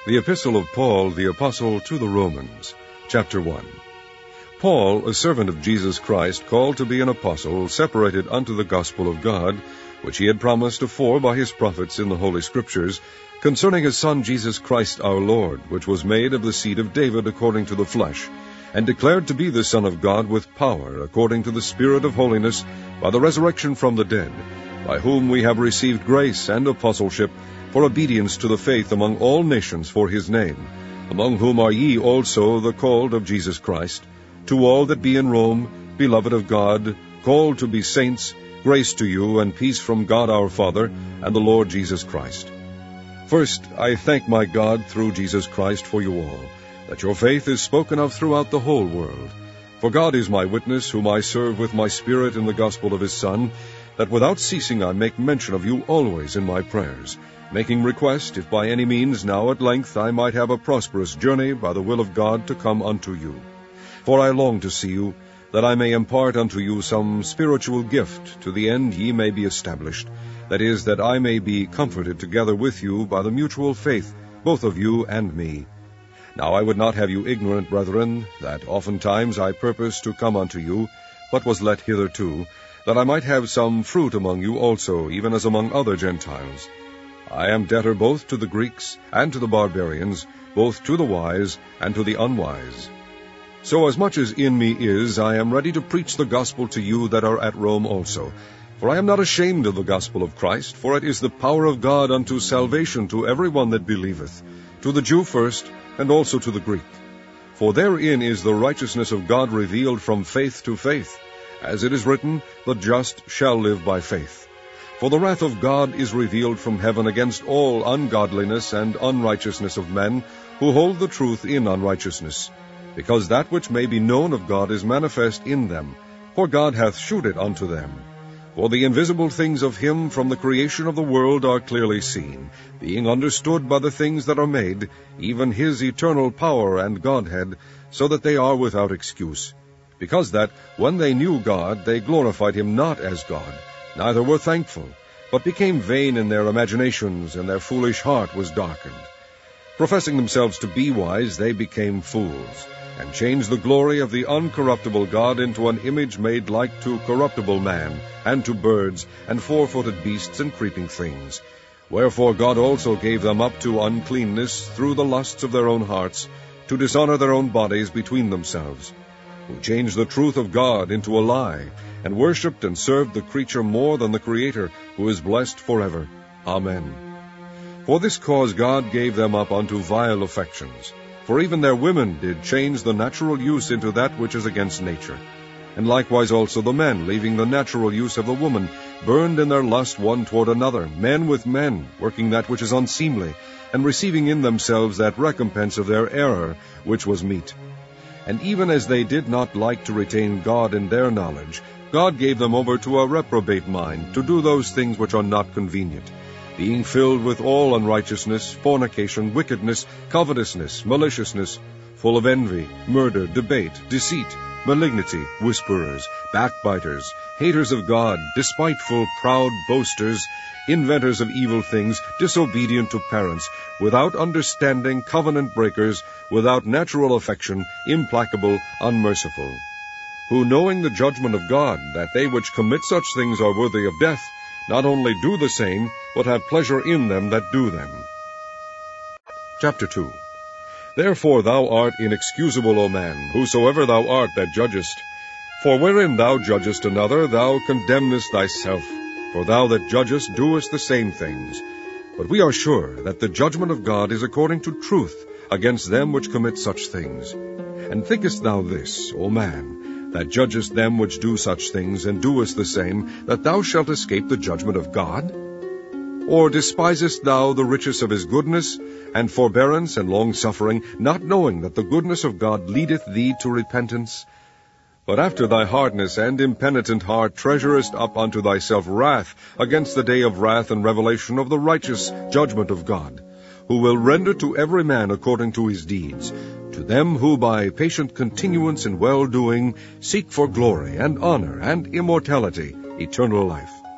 The Epistle of Paul the Apostle to the Romans, chapter 1. Paul, a servant of Jesus Christ, called to be an apostle, separated unto the gospel of God, which he had promised afore by his prophets in the Holy Scriptures, concerning his Son Jesus Christ our Lord, which was made of the seed of David according to the flesh, and declared to be the Son of God with power, according to the Spirit of holiness, by the resurrection from the dead, by whom we have received grace and apostleship, for obedience to the faith among all nations for his name, among whom are ye also the called of Jesus Christ, to all that be in Rome, beloved of God, called to be saints, grace to you and peace from God our Father and the Lord Jesus Christ. First, I thank my God through Jesus Christ for you all, that your faith is spoken of throughout the whole world. For God is my witness, whom I serve with my spirit in the gospel of his Son, that without ceasing I make mention of you always in my prayers, making request, if by any means now at length I might have a prosperous journey by the will of God to come unto you. For I long to see you, that I may impart unto you some spiritual gift, to the end ye may be established, that is, that I may be comforted together with you by the mutual faith, both of you and me. Now I would not have you ignorant, brethren, that oftentimes I purposed to come unto you, but was let hitherto, that I might have some fruit among you also, even as among other Gentiles. I am debtor both to the Greeks and to the barbarians, both to the wise and to the unwise. So as much as in me is, I am ready to preach the gospel to you that are at Rome also. For I am not ashamed of the gospel of Christ, for it is the power of God unto salvation to every one that believeth, to the Jew first, and also to the Greek. For therein is the righteousness of God revealed from faith to faith, as it is written, the just shall live by faith. For the wrath of God is revealed from heaven against all ungodliness and unrighteousness of men, who hold the truth in unrighteousness, because that which may be known of God is manifest in them, for God hath shewed it unto them. For the invisible things of him from the creation of the world are clearly seen, being understood by the things that are made, even his eternal power and Godhead, so that they are without excuse. Because that, when they knew God, they glorified him not as God, neither were thankful, but became vain in their imaginations, and their foolish heart was darkened. Professing themselves to be wise, they became fools, and changed the glory of the uncorruptible God into an image made like to corruptible man, and to birds, and four-footed beasts, and creeping things. Wherefore God also gave them up to uncleanness through the lusts of their own hearts, to dishonor their own bodies between themselves, who changed the truth of God into a lie, and worshipped and served the creature more than the Creator, who is blessed forever. Amen. For this cause God gave them up unto vile affections. For even their women did change the natural use into that which is against nature. And likewise also the men, leaving the natural use of the woman, burned in their lust one toward another, men with men, working that which is unseemly, and receiving in themselves that recompense of their error, which was meet. And even as they did not like to retain God in their knowledge, God gave them over to a reprobate mind, to do those things which are not convenient, being filled with all unrighteousness, fornication, wickedness, covetousness, maliciousness, full of envy, murder, debate, deceit, malignity, whisperers, backbiters, haters of God, despiteful, proud, boasters, inventors of evil things, disobedient to parents, without understanding, covenant breakers, without natural affection, implacable, unmerciful, who, knowing the judgment of God, that they which commit such things are worthy of death, not only do the same, but have pleasure in them that do them. Chapter 2. Therefore thou art inexcusable, O man, whosoever thou art that judgest. For wherein thou judgest another, thou condemnest thyself, for thou that judgest doest the same things. But we are sure that the judgment of God is according to truth against them which commit such things. And thinkest thou this, O man, that judgest them which do such things, and doest the same, that thou shalt escape the judgment of God? Or despisest thou the riches of his goodness, and forbearance, and longsuffering, not knowing that the goodness of God leadeth thee to repentance? But after thy hardness and impenitent heart treasurest up unto thyself wrath against the day of wrath and revelation of the righteous judgment of God, who will render to every man according to his deeds, to them who by patient continuance in well-doing seek for glory and honor and immortality, eternal life.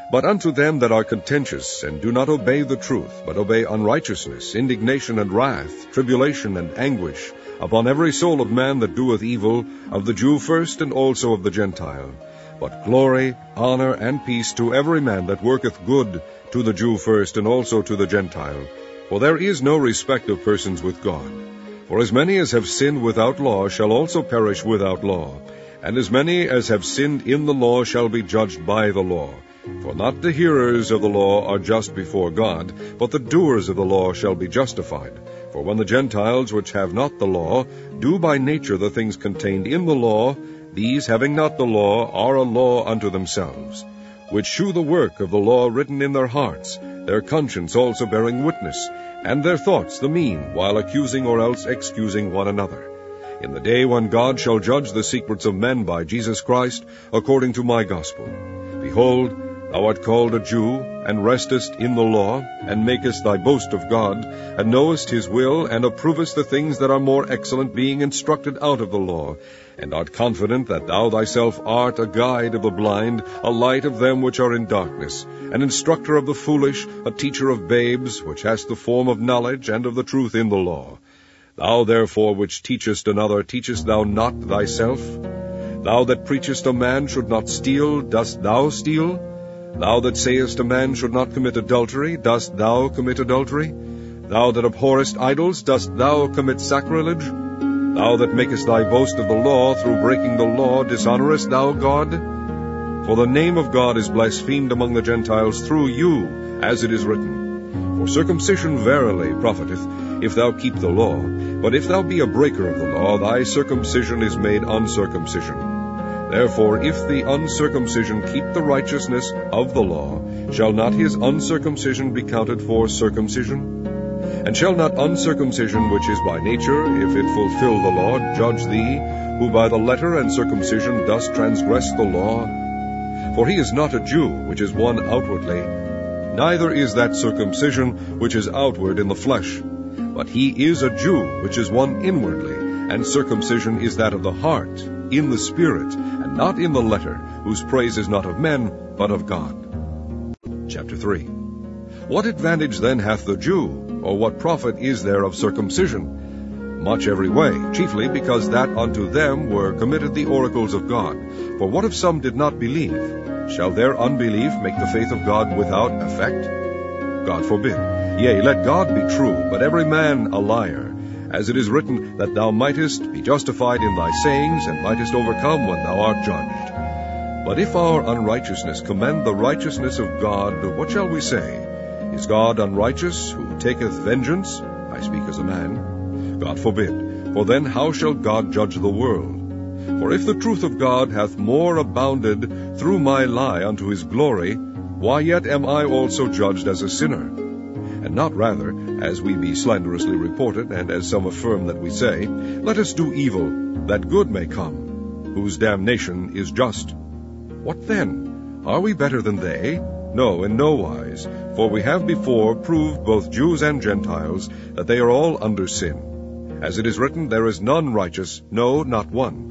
But unto them that are contentious, and do not obey the truth, but obey unrighteousness, indignation and wrath, tribulation and anguish, upon every soul of man that doeth evil, of the Jew first, and also of the Gentile. But glory, honor, and peace to every man that worketh good, to the Jew first, and also to the Gentile. For there is no respect of persons with God. For as many as have sinned without law shall also perish without law, and as many as have sinned in the law shall be judged by the law. For not the hearers of the law are just before God, but the doers of the law shall be justified. For when the Gentiles, which have not the law, do by nature the things contained in the law, these, having not the law, are a law unto themselves, which shew the work of the law written in their hearts, their conscience also bearing witness, and their thoughts the mean, while accusing or else excusing one another. In the day when God shall judge the secrets of men by Jesus Christ, according to my gospel. Behold, thou art called a Jew, and restest in the law, and makest thy boast of God, and knowest his will, and approvest the things that are more excellent, being instructed out of the law, and art confident that thou thyself art a guide of the blind, a light of them which are in darkness, an instructor of the foolish, a teacher of babes, which hast the form of knowledge and of the truth in the law. Thou therefore which teachest another, teachest thou not thyself? Thou that preachest a man should not steal, dost thou steal? Thou that sayest a man should not commit adultery, dost thou commit adultery? Thou that abhorrest idols, dost thou commit sacrilege? Thou that makest thy boast of the law, through breaking the law, dishonorest thou God? For the name of God is blasphemed among the Gentiles through you, as it is written. For circumcision verily profiteth, if thou keep the law. But if thou be a breaker of the law, thy circumcision is made uncircumcision. Therefore, if the uncircumcision keep the righteousness of the law, shall not his uncircumcision be counted for circumcision? And shall not uncircumcision, which is by nature, if it fulfill the law, judge thee, who by the letter and circumcision dost transgress the law? For he is not a Jew, which is one outwardly, neither is that circumcision which is outward in the flesh, but he is a Jew, which is one inwardly, and circumcision is that of the heart, in the spirit, and not in the letter, whose praise is not of men, but of God. Chapter 3. What advantage then hath the Jew, or what profit is there of circumcision? Much every way, chiefly because that unto them were committed the oracles of God. For what if some did not believe? Shall their unbelief make the faith of God without effect? God forbid. Yea, let God be true, but every man a liar. As it is written, that thou mightest be justified in thy sayings, and mightest overcome when thou art judged. But if our unrighteousness commend the righteousness of God, what shall we say? Is God unrighteous, who taketh vengeance? I speak as a man. God forbid. For then how shall God judge the world? For if the truth of God hath more abounded through my lie unto his glory, why yet am I also judged as a sinner? And not rather, as we be slanderously reported, and as some affirm that we say, let us do evil, that good may come, whose damnation is just. What then? Are we better than they? No, in no wise. For we have before proved both Jews and Gentiles, that they are all under sin. As it is written, there is none righteous, no, not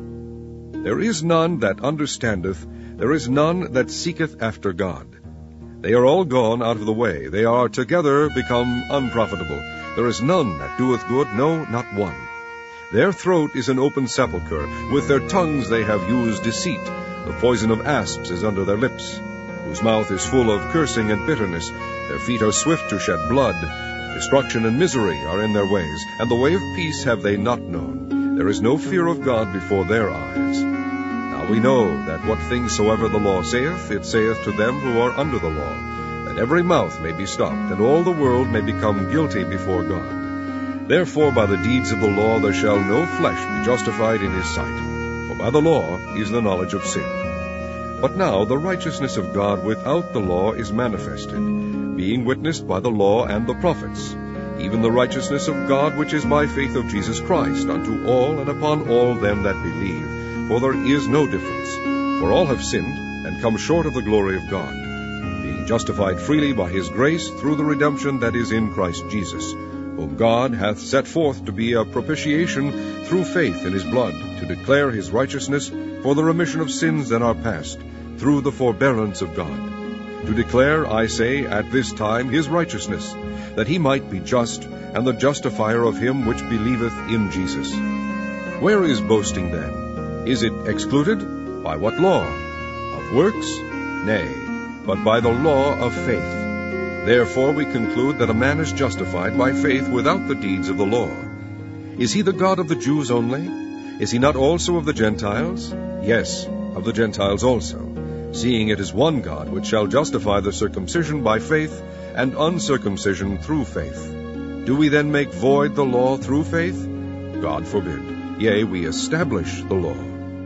one. There is none that understandeth, there is none that seeketh after God. They are all gone out of the way, they are together become unprofitable. There is none that doeth good, no, not one. Their throat is an open sepulchre, with their tongues they have used deceit. The poison of asps is under their lips, whose mouth is full of cursing and bitterness. Their feet are swift to shed blood. Destruction and misery are in their ways, and the way of peace have they not known. There is no fear of God before their eyes. Now we know that what things soever the law saith, it saith to them who are under the law, that every mouth may be stopped, and all the world may become guilty before God. Therefore by the deeds of the law there shall no flesh be justified in his sight, for by the law is the knowledge of sin. But now the righteousness of God without the law is manifested, being witnessed by the law and the prophets, even the righteousness of God which is by faith of Jesus Christ, unto all and upon all them that believe. For there is no difference, for all have sinned, and come short of the glory of God, being justified freely by his grace through the redemption that is in Christ Jesus, whom God hath set forth to be a propitiation through faith in his blood, to declare his righteousness for the remission of sins that are past, through the forbearance of God, to declare, I say, at this time his righteousness, that he might be just, and the justifier of him which believeth in Jesus. Where is boasting then? Is it excluded? By what law? Of works? Nay, but by the law of faith. Therefore we conclude that a man is justified by faith without the deeds of the law. Is he the God of the Jews only? Is he not also of the Gentiles? Yes, of the Gentiles also, seeing it is one God which shall justify the circumcision by faith, and uncircumcision through faith. Do we then make void the law through faith? God forbid. Yea, we establish the law.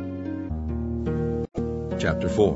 Chapter 4.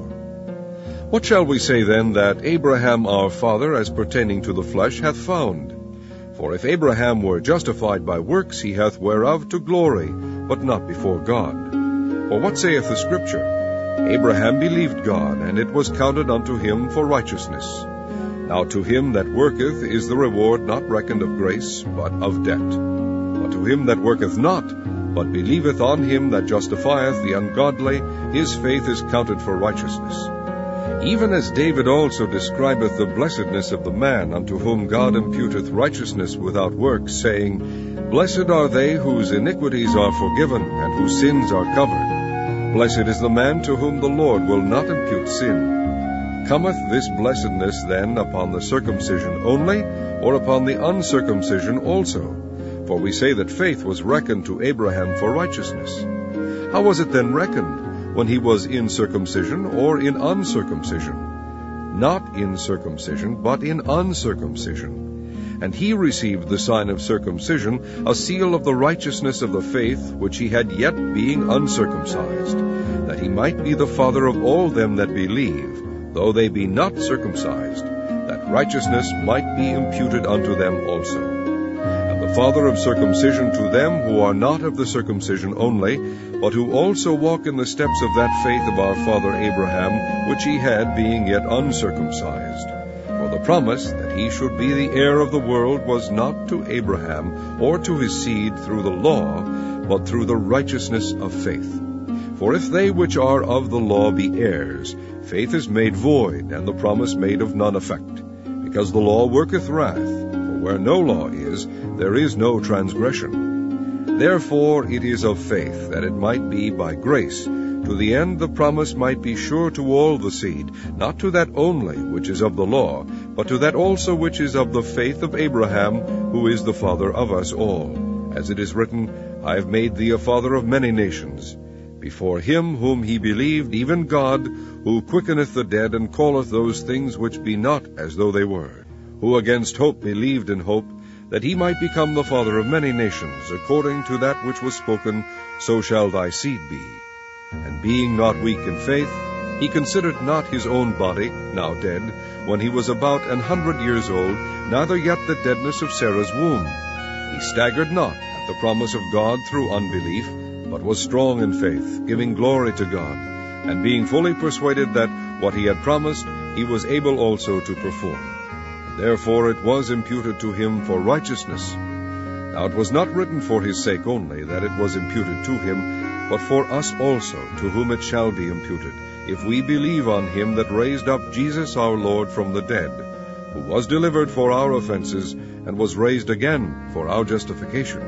What shall we say then that Abraham our father, as pertaining to the flesh, hath found? For if Abraham were justified by works, he hath whereof to glory, but not before God. For what saith the Scripture? Abraham believed God, and it was counted unto him for righteousness. Now to him that worketh is the reward not reckoned of grace, but of debt. But to him that worketh not, but believeth on him that justifieth the ungodly, his faith is counted for righteousness. Even as David also describeth the blessedness of the man unto whom God imputeth righteousness without works, saying, Blessed are they whose iniquities are forgiven, and whose sins are covered. Blessed is the man to whom the Lord will not impute sin. Cometh this blessedness then upon the circumcision only, or upon the uncircumcision also? For we say that faith was reckoned to Abraham for righteousness. How was it then reckoned? When he was in circumcision or in uncircumcision? Not in circumcision, but in uncircumcision. And he received the sign of circumcision, a seal of the righteousness of the faith which he had yet being uncircumcised, that he might be the father of all them that believe, though they be not circumcised, that righteousness might be imputed unto them also. The father of circumcision to them who are not of the circumcision only, but who also walk in the steps of that faith of our father Abraham, which he had, being yet uncircumcised. For the promise that he should be the heir of the world was not to Abraham or to his seed through the law, but through the righteousness of faith. For if they which are of the law be heirs, faith is made void, and the promise made of none effect, because the law worketh wrath. Where no law is, there is no transgression. Therefore it is of faith, that it might be by grace, to the end the promise might be sure to all the seed, not to that only which is of the law, but to that also which is of the faith of Abraham, who is the father of us all. As it is written, I have made thee a father of many nations. Before him whom he believed, even God, who quickeneth the dead, and calleth those things which be not as though they were, who against hope believed in hope, that he might become the father of many nations, according to that which was spoken, So shall thy seed be. And being not weak in faith, he considered not his own body, now dead, when he was about 100 years old, neither yet the deadness of Sarah's womb. He staggered not at the promise of God through unbelief, but was strong in faith, giving glory to God, and being fully persuaded that what he had promised, he was able also to perform. Therefore it was imputed to him for righteousness. Now it was not written for his sake only that it was imputed to him, but for us also, to whom it shall be imputed, if we believe on him that raised up Jesus our Lord from the dead, who was delivered for our offenses, and was raised again for our justification.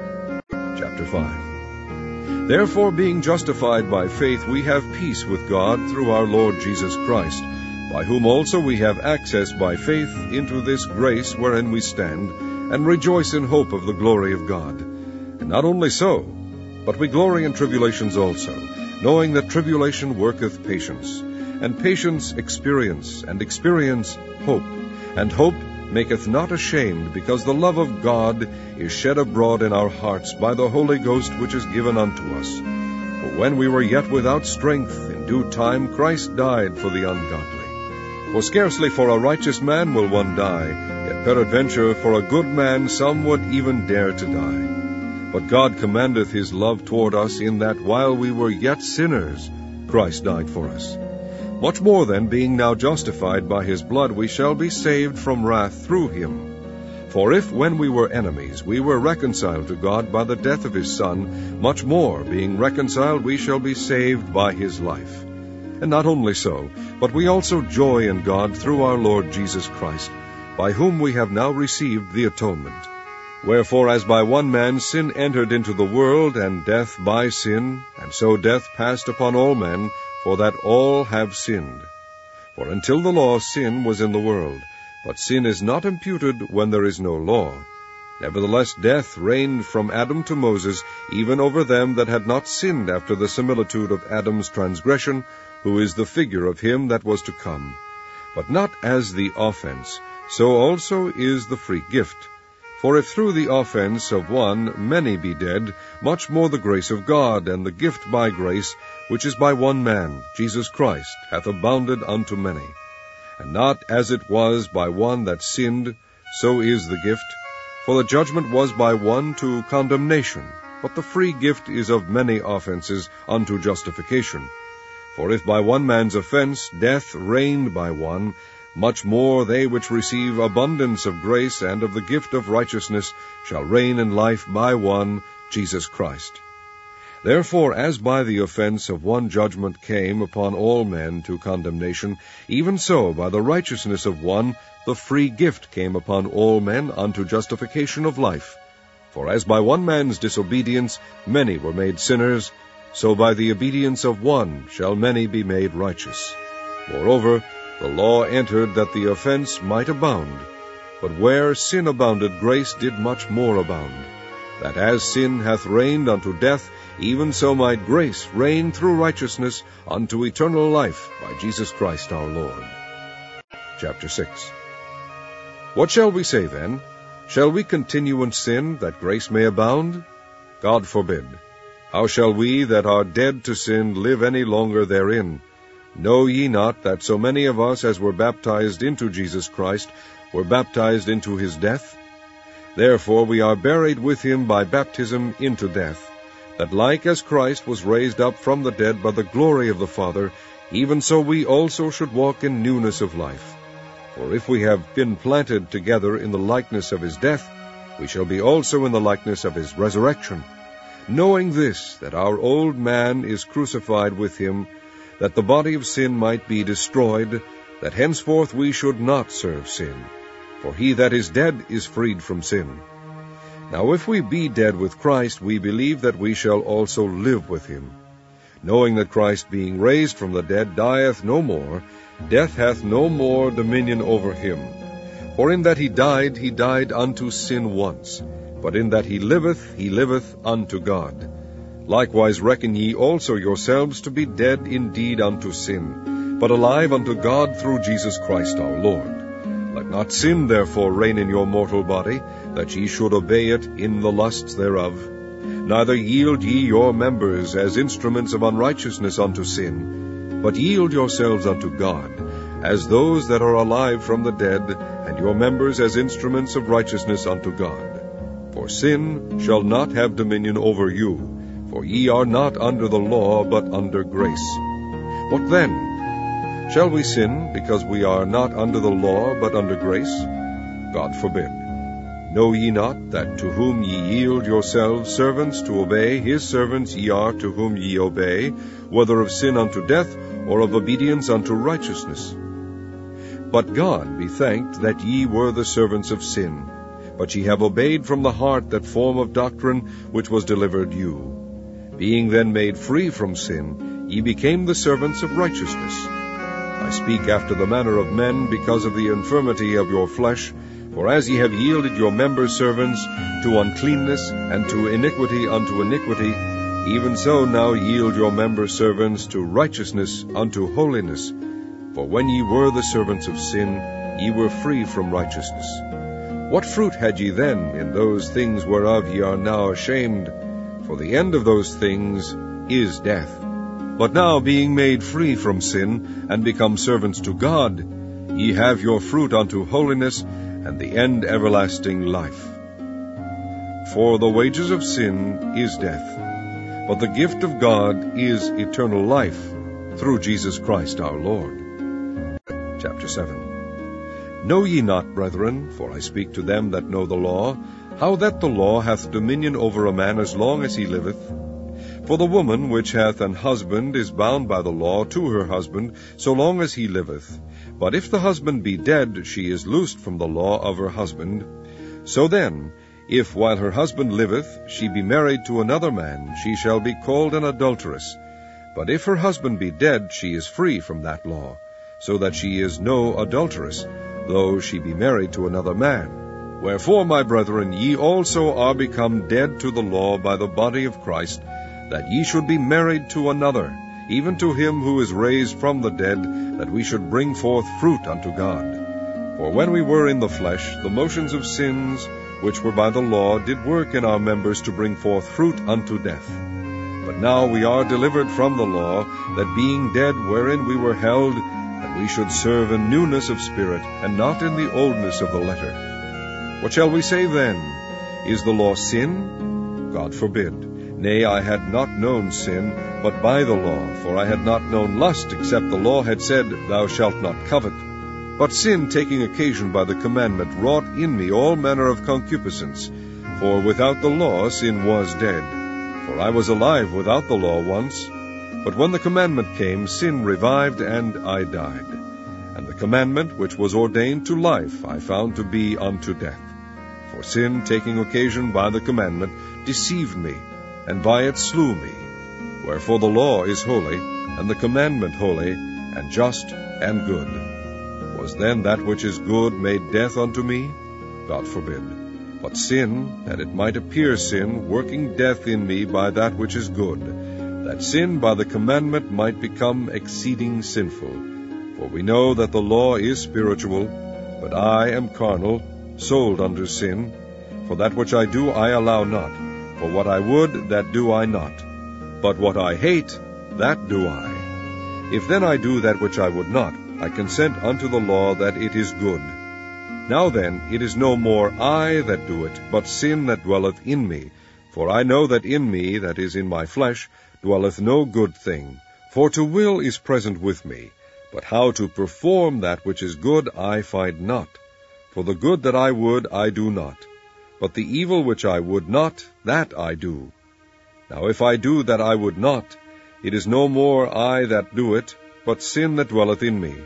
Chapter 5. Therefore, being justified by faith, we have peace with God through our Lord Jesus Christ, by whom also we have access by faith into this grace wherein we stand, and rejoice in hope of the glory of God. And not only so, but we glory in tribulations also, knowing that tribulation worketh patience, and patience experience, and experience hope. And hope maketh not ashamed, because the love of God is shed abroad in our hearts by the Holy Ghost which is given unto us. For when we were yet without strength, in due time Christ died for the ungodly. For scarcely for a righteous man will one die, yet peradventure for a good man some would even dare to die. But God commendeth his love toward us, in that while we were yet sinners, Christ died for us. Much more then, being now justified by his blood, we shall be saved from wrath through him. For if, when we were enemies, we were reconciled to God by the death of his Son, much more, being reconciled, we shall be saved by his life. And not only so, but we also joy in God through our Lord Jesus Christ, by whom we have now received the atonement. Wherefore, as by one man sin entered into the world, and death by sin, and so death passed upon all men, for that all have sinned. For until the law, sin was in the world, but sin is not imputed when there is no law. Nevertheless death reigned from Adam to Moses, even over them that had not sinned after the similitude of Adam's transgression, who is the figure of him that was to come. But not as the offense, so also is the free gift. For if through the offense of one many be dead, much more the grace of God, and the gift by grace, which is by one man, Jesus Christ, hath abounded unto many. And not as it was by one that sinned, so is the gift. For the judgment was by one to condemnation, but the free gift is of many offenses unto justification. For if by one man's offense death reigned by one, much more they which receive abundance of grace and of the gift of righteousness shall reign in life by one, Jesus Christ. Therefore, as by the offense of one judgment came upon all men to condemnation, even so by the righteousness of one the free gift came upon all men unto justification of life. For as by one man's disobedience many were made sinners, so by the obedience of one shall many be made righteous. Moreover, the law entered that the offense might abound. But where sin abounded, grace did much more abound, that as sin hath reigned unto death, even so might grace reign through righteousness unto eternal life by Jesus Christ our Lord. Chapter 6. What shall we say then? Shall we continue in sin, that grace may abound? God forbid. How shall we that are dead to sin live any longer therein? Know ye not that so many of us as were baptized into Jesus Christ were baptized into his death? Therefore we are buried with him by baptism into death, that like as Christ was raised up from the dead by the glory of the Father, even so we also should walk in newness of life. For if we have been planted together in the likeness of his death, we shall be also in the likeness of his resurrection. Knowing this, that our old man is crucified with him, that the body of sin might be destroyed, that henceforth we should not serve sin. For he that is dead is freed from sin. Now if we be dead with Christ, we believe that we shall also live with him. Knowing that Christ, being raised from the dead, dieth no more, death hath no more dominion over him. For in that he died unto sin once, but in that he liveth unto God. Likewise reckon ye also yourselves to be dead indeed unto sin, but alive unto God through Jesus Christ our Lord. Let not sin therefore reign in your mortal body, that ye should obey it in the lusts thereof. Neither yield ye your members as instruments of unrighteousness unto sin, but yield yourselves unto God, as those that are alive from the dead, and your members as instruments of righteousness unto God. For sin shall not have dominion over you, for ye are not under the law, but under grace. What then? Shall we sin, because we are not under the law, but under grace? God forbid. Know ye not that to whom ye yield yourselves servants to obey, his servants ye are to whom ye obey, whether of sin unto death, or of obedience unto righteousness? But God be thanked that ye were the servants of sin, but ye have obeyed from the heart that form of doctrine which was delivered you. Being then made free from sin, ye became the servants of righteousness. I speak after the manner of men, because of the infirmity of your flesh. For as ye have yielded your members servants to uncleanness, and to iniquity unto iniquity, even so now yield your members servants to righteousness unto holiness. For when ye were the servants of sin, ye were free from righteousness. What fruit had ye then in those things whereof ye are now ashamed? For the end of those things is death. But now, being made free from sin, and become servants to God, ye have your fruit unto holiness, and the end everlasting life. For the wages of sin is death, but the gift of God is eternal life, through Jesus Christ our Lord. Chapter 7. Know ye not, brethren, for I speak to them that know the law, how that the law hath dominion over a man as long as he liveth? For the woman which hath an husband is bound by the law to her husband, so long as he liveth. But if the husband be dead, she is loosed from the law of her husband. So then, if while her husband liveth she be married to another man, she shall be called an adulteress. But if her husband be dead, she is free from that law, so that she is no adulteress, though she be married to another man. Wherefore, my brethren, ye also are become dead to the law by the body of Christ, that ye should be married to another, even to him who is raised from the dead, that we should bring forth fruit unto God. For when we were in the flesh, the motions of sins, which were by the law, did work in our members to bring forth fruit unto death. But now we are delivered from the law, that being dead wherein we were held, that we should serve in newness of spirit, and not in the oldness of the letter. What shall we say then? Is the law sin? God forbid. Nay, I had not known sin, but by the law, for I had not known lust, except the law had said, Thou shalt not covet. But sin, taking occasion by the commandment, wrought in me all manner of concupiscence. For without the law sin was dead. For I was alive without the law once. But when the commandment came, sin revived, and I died. And the commandment which was ordained to life I found to be unto death. For sin, taking occasion by the commandment, deceived me, and by it slew me. Wherefore the law is holy, and the commandment holy, and just, and good. Was then that which is good made death unto me? God forbid. But sin, that it might appear sin, working death in me by that which is good, that sin by the commandment might become exceeding sinful. For we know that the law is spiritual, but I am carnal, sold under sin. For that which I do I allow not. For what I would, that do I not. But what I hate, that do I. If then I do that which I would not, I consent unto the law that it is good. Now then, it is no more I that do it, but sin that dwelleth in me. For I know that in me, that is in my flesh, dwelleth no good thing. For to will is present with me, but how to perform that which is good I find not. For the good that I would I do not, but the evil which I would not, that I do. Now if I do that I would not, it is no more I that do it, but sin that dwelleth in me.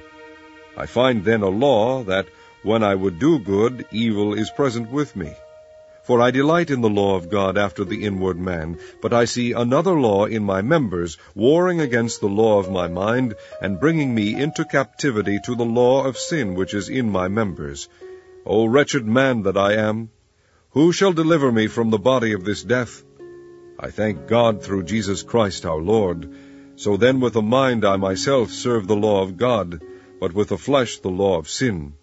I find then a law, that when I would do good, evil is present with me. For I delight in the law of God after the inward man, but I see another law in my members, warring against the law of my mind, and bringing me into captivity to the law of sin which is in my members. O wretched man that I am! Who shall deliver me from the body of this death? I thank God through Jesus Christ our Lord. So then with the mind I myself serve the law of God, but with the flesh the law of sin.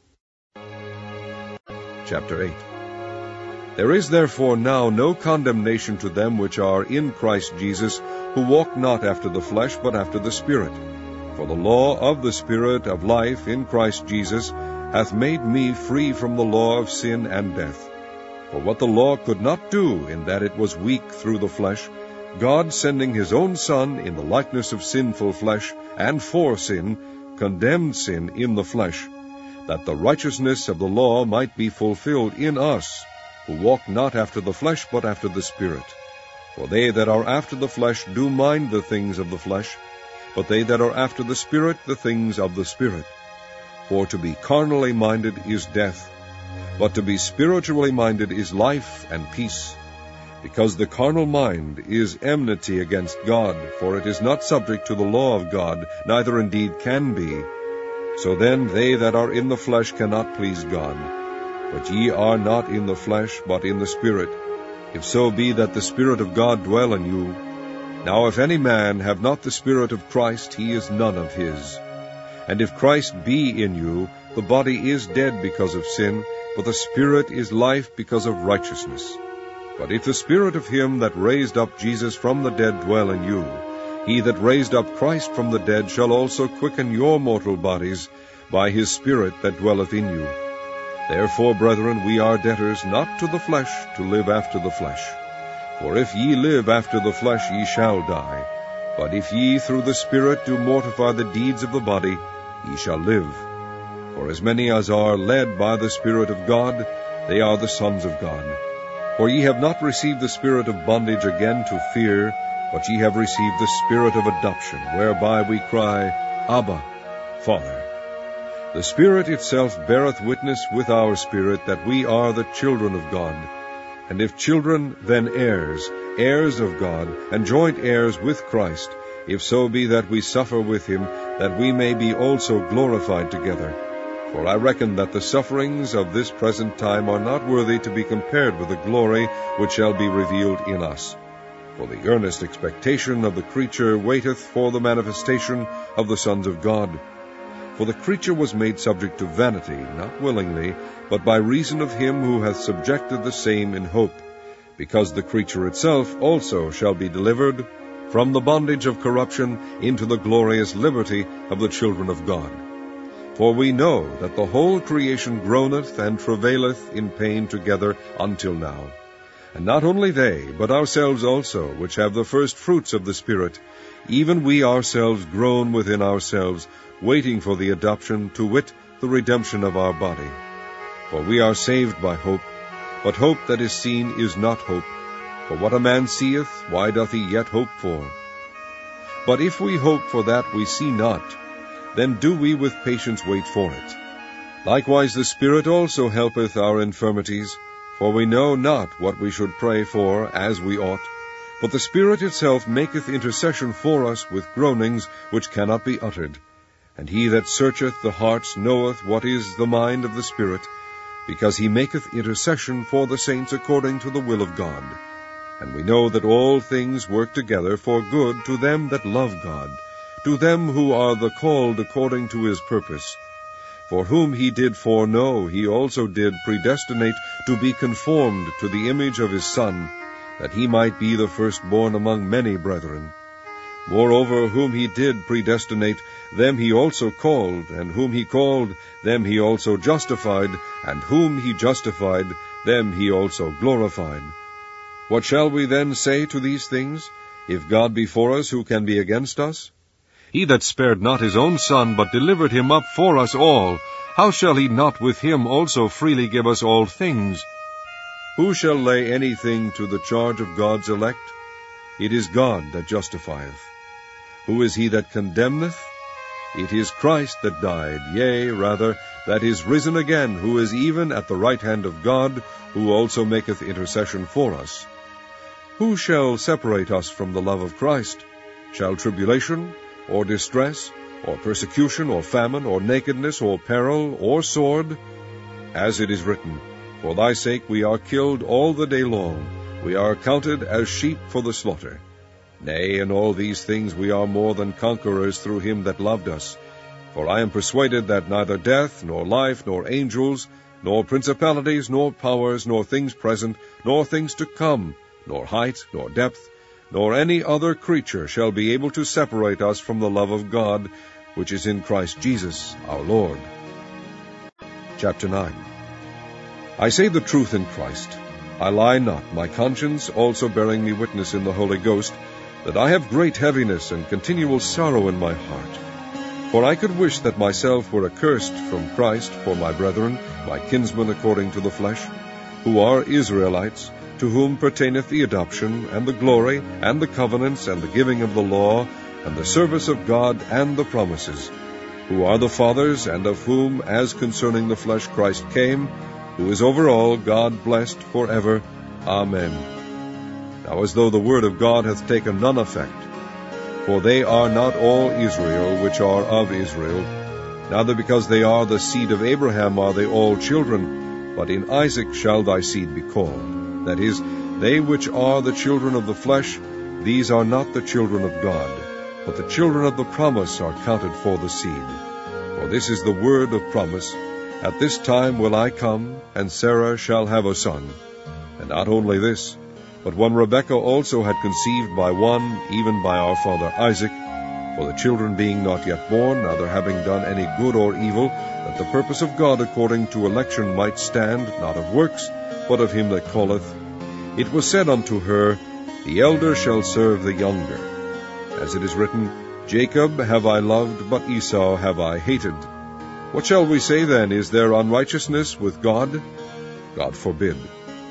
Chapter 8. There is therefore now no condemnation to them which are in Christ Jesus, who walk not after the flesh, but after the Spirit. For the law of the Spirit of life in Christ Jesus hath made me free from the law of sin and death. For what the law could not do, in that it was weak through the flesh, God, sending his own Son in the likeness of sinful flesh, and for sin, condemned sin in the flesh, that the righteousness of the law might be fulfilled in us, who walk not after the flesh, but after the Spirit. For they that are after the flesh do mind the things of the flesh, but they that are after the Spirit the things of the Spirit. For to be carnally minded is death, but to be spiritually minded is life and peace. Because the carnal mind is enmity against God, for it is not subject to the law of God, neither indeed can be. So then they that are in the flesh cannot please God. But ye are not in the flesh, but in the Spirit, if so be that the Spirit of God dwell in you. Now if any man have not the Spirit of Christ, he is none of his. And if Christ be in you, the body is dead because of sin, but the Spirit is life because of righteousness. But if the Spirit of him that raised up Jesus from the dead dwell in you, he that raised up Christ from the dead shall also quicken your mortal bodies by his Spirit that dwelleth in you. Therefore, brethren, we are debtors not to the flesh, to live after the flesh. For if ye live after the flesh, ye shall die. But if ye through the Spirit do mortify the deeds of the body, ye shall live. For as many as are led by the Spirit of God, they are the sons of God. For ye have not received the spirit of bondage again to fear, but ye have received the Spirit of adoption, whereby we cry, Abba, Father. The Spirit itself beareth witness with our spirit that we are the children of God. And if children, then heirs, heirs of God, and joint heirs with Christ, if so be that we suffer with him, that we may be also glorified together. For I reckon that the sufferings of this present time are not worthy to be compared with the glory which shall be revealed in us. For the earnest expectation of the creature waiteth for the manifestation of the sons of God. For the creature was made subject to vanity, not willingly, but by reason of him who hath subjected the same in hope, because the creature itself also shall be delivered from the bondage of corruption into the glorious liberty of the children of God. For we know that the whole creation groaneth and travaileth in pain together until now. And not only they, but ourselves also, which have the first fruits of the Spirit, even we ourselves groan within ourselves, waiting for the adoption, to wit, the redemption of our body. For we are saved by hope, but hope that is seen is not hope. For what a man seeth, why doth he yet hope for? But if we hope for that we see not, then do we with patience wait for it. Likewise the Spirit also helpeth our infirmities, for we know not what we should pray for as we ought, but the Spirit itself maketh intercession for us with groanings which cannot be uttered. And he that searcheth the hearts knoweth what is the mind of the Spirit, because he maketh intercession for the saints according to the will of God. And we know that all things work together for good to them that love God, to them who are the called according to his purpose. For whom he did foreknow, he also did predestinate to be conformed to the image of his Son, that he might be the firstborn among many brethren. Moreover, whom he did predestinate, them he also called, and whom he called, them he also justified, and whom he justified, them he also glorified. What shall we then say to these things? If God be for us, who can be against us? He that spared not his own Son, but delivered him up for us all, how shall he not with him also freely give us all things? Who shall lay anything to the charge of God's elect? It is God that justifieth. Who is he that condemneth? It is Christ that died, yea, rather, that is risen again, who is even at the right hand of God, who also maketh intercession for us. Who shall separate us from the love of Christ? Shall tribulation, or distress, or persecution, or famine, or nakedness, or peril, or sword? As it is written, For thy sake we are killed all the day long, we are accounted as sheep for the slaughter. Nay, in all these things we are more than conquerors through him that loved us. For I am persuaded that neither death, nor life, nor angels, nor principalities, nor powers, nor things present, nor things to come, nor height, nor depth, nor any other creature shall be able to separate us from the love of God, which is in Christ Jesus our Lord. Chapter 9. I say the truth in Christ. I lie not, my conscience also bearing me witness in the Holy Ghost, that I have great heaviness and continual sorrow in my heart. For I could wish that myself were accursed from Christ for my brethren, my kinsmen according to the flesh, who are Israelites, to whom pertaineth the adoption, and the glory, and the covenants, and the giving of the law, and the service of God, and the promises, who are the fathers, and of whom, as concerning the flesh, Christ came, who is over all, God blessed for ever. Amen. Now as though the word of God hath taken none effect. For they are not all Israel which are of Israel, neither because they are the seed of Abraham are they all children, but in Isaac shall thy seed be called. That is, they which are the children of the flesh, these are not the children of God, but the children of the promise are counted for the seed. For this is the word of promise, At this time will I come, and Sarah shall have a son. And not only this, but when Rebekah also had conceived by one, even by our father Isaac, for the children being not yet born, neither having done any good or evil, that the purpose of God according to election might stand, not of works, but of him that calleth, it was said unto her, The elder shall serve the younger. As it is written, Jacob have I loved, but Esau have I hated. What shall we say then? Is there unrighteousness with God? God forbid.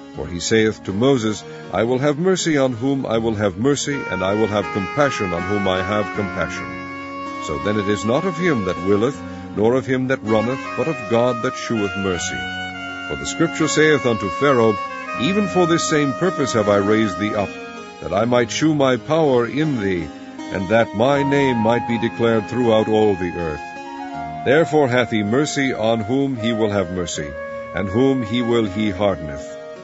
For he saith to Moses, I will have mercy on whom I will have mercy, and I will have compassion on whom I have compassion. So then it is not of him that willeth, nor of him that runneth, but of God that sheweth mercy. For the Scripture saith unto Pharaoh, Even for this same purpose have I raised thee up, that I might shew my power in thee, and that my name might be declared throughout all the earth. Therefore hath he mercy on whom he will have mercy, and whom he will he hardeneth.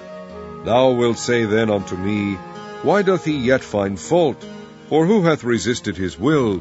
Thou wilt say then unto me, Why doth he yet find fault? For who hath resisted his will?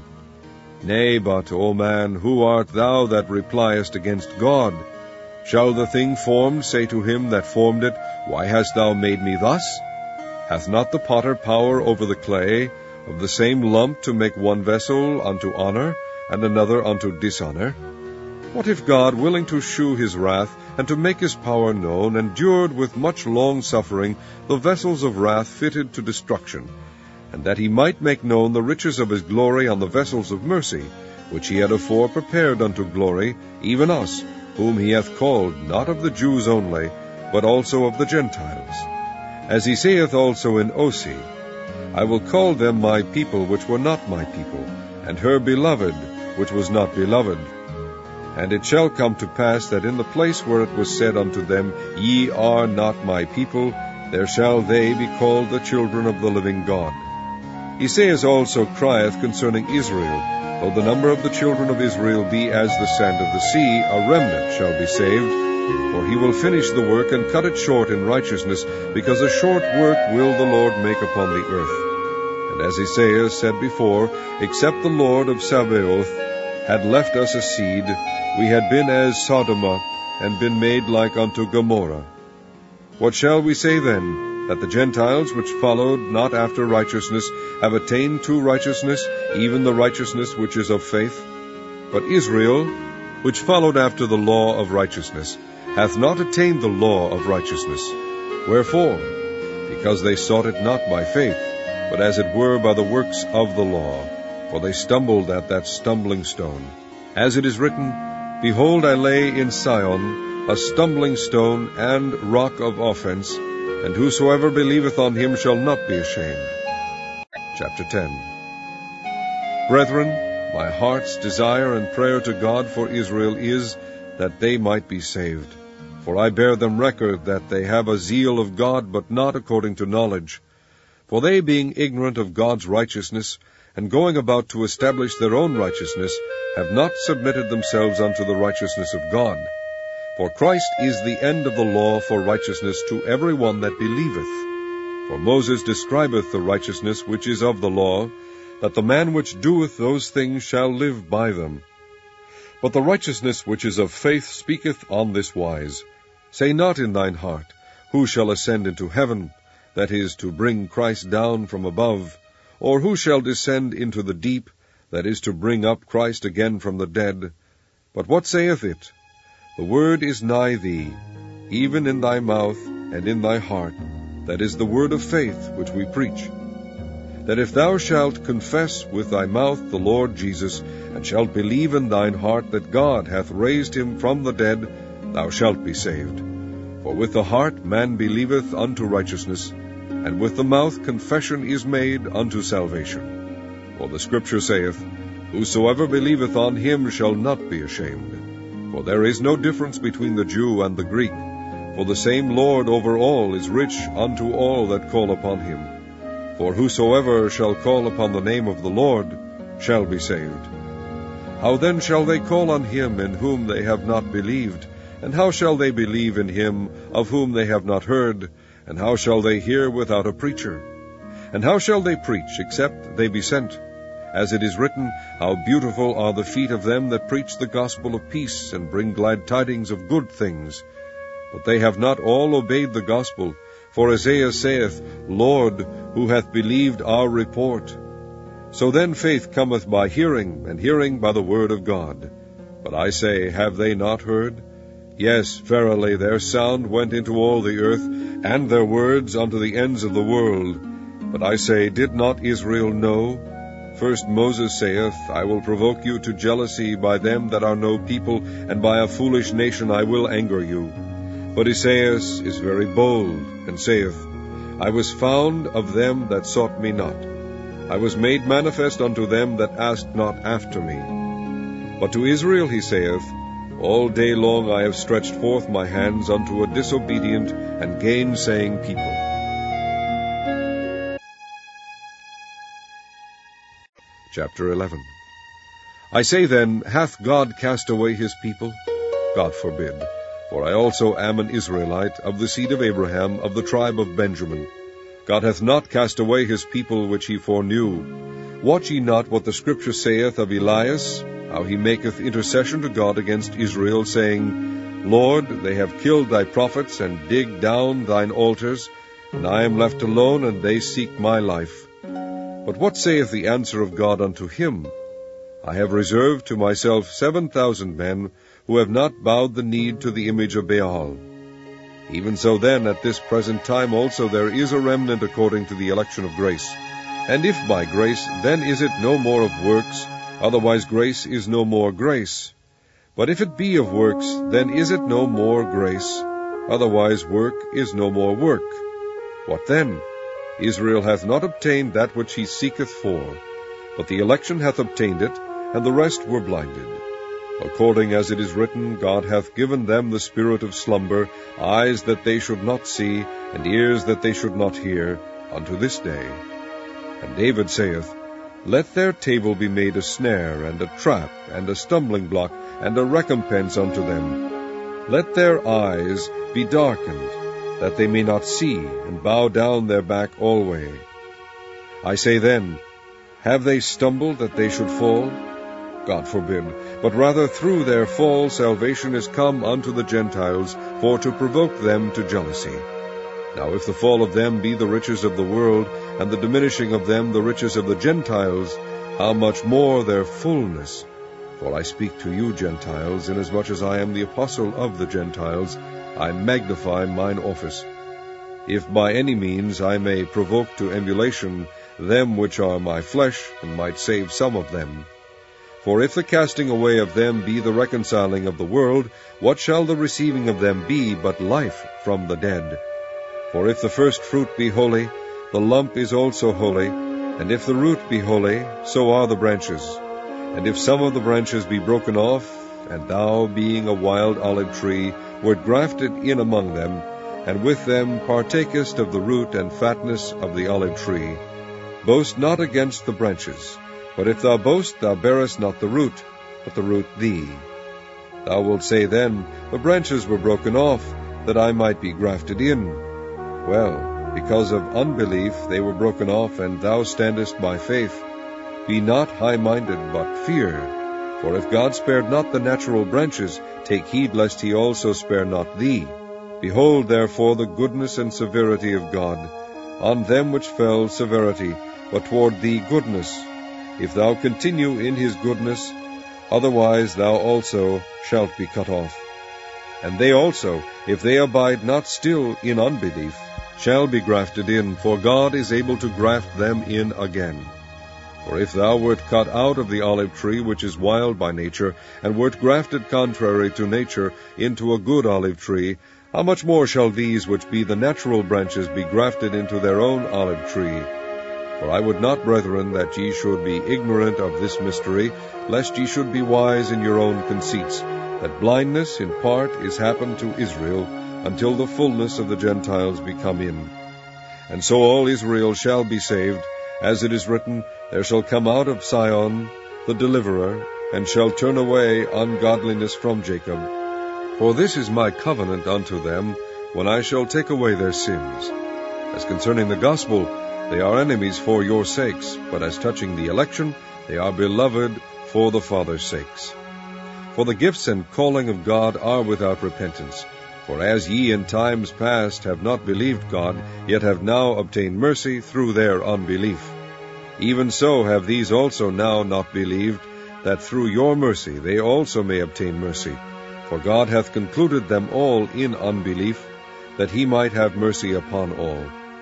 Nay, but, O man, who art thou that repliest against God? Shall the thing formed say to him that formed it, Why hast thou made me thus? Hath not the potter power over the clay, of the same lump to make one vessel unto honor, and another unto dishonor? What if God, willing to shew his wrath, and to make his power known, endured with much long suffering the vessels of wrath fitted to destruction, and that he might make known the riches of his glory on the vessels of mercy, which he had afore prepared unto glory, even us, whom he hath called, not of the Jews only, but also of the Gentiles? As he saith also in Osee, I will call them my people which were not my people, and her beloved which was not beloved. And it shall come to pass that in the place where it was said unto them, Ye are not my people, there shall they be called the children of the living God. Esaias also crieth concerning Israel, Though the number of the children of Israel be as the sand of the sea, a remnant shall be saved. For he will finish the work and cut it short in righteousness, because a short work will the Lord make upon the earth. And as Esaias said before, Except the Lord of Sabaoth had left us a seed, we had been as Sodoma, and been made like unto Gomorrah. What shall we say then? That the Gentiles, which followed not after righteousness, have attained to righteousness, even the righteousness which is of faith? But Israel, which followed after the law of righteousness, hath not attained the law of righteousness. Wherefore? Because they sought it not by faith, but as it were by the works of the law. For they stumbled at that stumbling stone. As it is written, Behold, I lay in Sion a stumbling stone and rock of offense, and whosoever believeth on him shall not be ashamed. Chapter 10. Brethren, my heart's desire and prayer to God for Israel is that they might be saved. For I bear them record that they have a zeal of God, but not according to knowledge. For they, being ignorant of God's righteousness, and going about to establish their own righteousness, have not submitted themselves unto the righteousness of God. For Christ is the end of the law for righteousness to every one that believeth. For Moses describeth the righteousness which is of the law, that the man which doeth those things shall live by them. But the righteousness which is of faith speaketh on this wise, Say not in thine heart, Who shall ascend into heaven, that is, to bring Christ down from above, or who shall descend into the deep, that is, to bring up Christ again from the dead? But what saith it? The word is nigh thee, even in thy mouth and in thy heart, that is the word of faith which we preach. That if thou shalt confess with thy mouth the Lord Jesus, and shalt believe in thine heart that God hath raised him from the dead, thou shalt be saved. For with the heart man believeth unto righteousness, and with the mouth confession is made unto salvation. For the Scripture saith, Whosoever believeth on him shall not be ashamed. For there is no difference between the Jew and the Greek, for the same Lord over all is rich unto all that call upon him. For whosoever shall call upon the name of the Lord shall be saved. How then shall they call on him in whom they have not believed? And how shall they believe in him of whom they have not heard? And how shall they hear without a preacher? And how shall they preach, except they be sent? As it is written, How beautiful are the feet of them that preach the gospel of peace, and bring glad tidings of good things. But they have not all obeyed the gospel. For Isaiah saith, Lord, who hath believed our report? So then faith cometh by hearing, and hearing by the word of God. But I say, have they not heard? Yes, verily, their sound went into all the earth, and their words unto the ends of the world. But I say, did not Israel know? First Moses saith, I will provoke you to jealousy by them that are no people, and by a foolish nation I will anger you. But Esaias is very bold, and saith, I was found of them that sought me not. I was made manifest unto them that asked not after me. But to Israel he saith, All day long I have stretched forth my hands unto a disobedient and gainsaying people. Chapter 11. I say then, hath God cast away his people? God forbid. For I also am an Israelite, of the seed of Abraham, of the tribe of Benjamin. God hath not cast away his people which he foreknew. Watch ye not what the Scripture saith of Elias, how he maketh intercession to God against Israel, saying, Lord, they have killed thy prophets, and digged down thine altars, and I am left alone, and they seek my life. But what saith the answer of God unto him? I have reserved to myself 7,000 men, who have not bowed the knee to the image of Baal. Even so then, at this present time also there is a remnant according to the election of grace. And if by grace, then is it no more of works, otherwise grace is no more grace. But if it be of works, then is it no more grace, otherwise work is no more work. What then? Israel hath not obtained that which he seeketh for, but the election hath obtained it, and the rest were blinded. According as it is written, God hath given them the spirit of slumber, eyes that they should not see, and ears that they should not hear, unto this day. And David saith, Let their table be made a snare, and a trap, and a stumbling block, and a recompense unto them. Let their eyes be darkened, that they may not see, and bow down their back alway. I say then, have they stumbled that they should fall? God forbid, but rather through their fall salvation is come unto the Gentiles, for to provoke them to jealousy. Now if the fall of them be the riches of the world, and the diminishing of them the riches of the Gentiles, how much more their fullness? For I speak to you, Gentiles, inasmuch as I am the apostle of the Gentiles, I magnify mine office. If by any means I may provoke to emulation them which are my flesh, and might save some of them. For if the casting away of them be the reconciling of the world, what shall the receiving of them be but life from the dead? For if the first fruit be holy, the lump is also holy, and if the root be holy, so are the branches. And if some of the branches be broken off, and thou, being a wild olive tree, wert grafted in among them, and with them partakest of the root and fatness of the olive tree, boast not against the branches. But if thou boast, thou bearest not the root, but the root thee. Thou wilt say then, the branches were broken off, that I might be grafted in. Well, because of unbelief they were broken off, and thou standest by faith. Be not high-minded, but fear. For if God spared not the natural branches, take heed lest he also spare not thee. Behold therefore the goodness and severity of God. On them which fell severity, but toward thee goodness, if thou continue in his goodness, otherwise thou also shalt be cut off. And they also, if they abide not still in unbelief, shall be grafted in, for God is able to graft them in again. For if thou wert cut out of the olive tree, which is wild by nature, and wert grafted contrary to nature into a good olive tree, how much more shall these which be the natural branches be grafted into their own olive tree? For I would not, brethren, that ye should be ignorant of this mystery, lest ye should be wise in your own conceits, that blindness in part is happened to Israel, until the fullness of the Gentiles be come in. And so all Israel shall be saved, as it is written, There shall come out of Sion the deliverer, and shall turn away ungodliness from Jacob. For this is my covenant unto them, when I shall take away their sins. As concerning the gospel, they are enemies for your sakes, but as touching the election, they are beloved for the Father's sakes. For the gifts and calling of God are without repentance. For as ye in times past have not believed God, yet have now obtained mercy through their unbelief, even so have these also now not believed, that through your mercy they also may obtain mercy. For God hath concluded them all in unbelief, that he might have mercy upon all.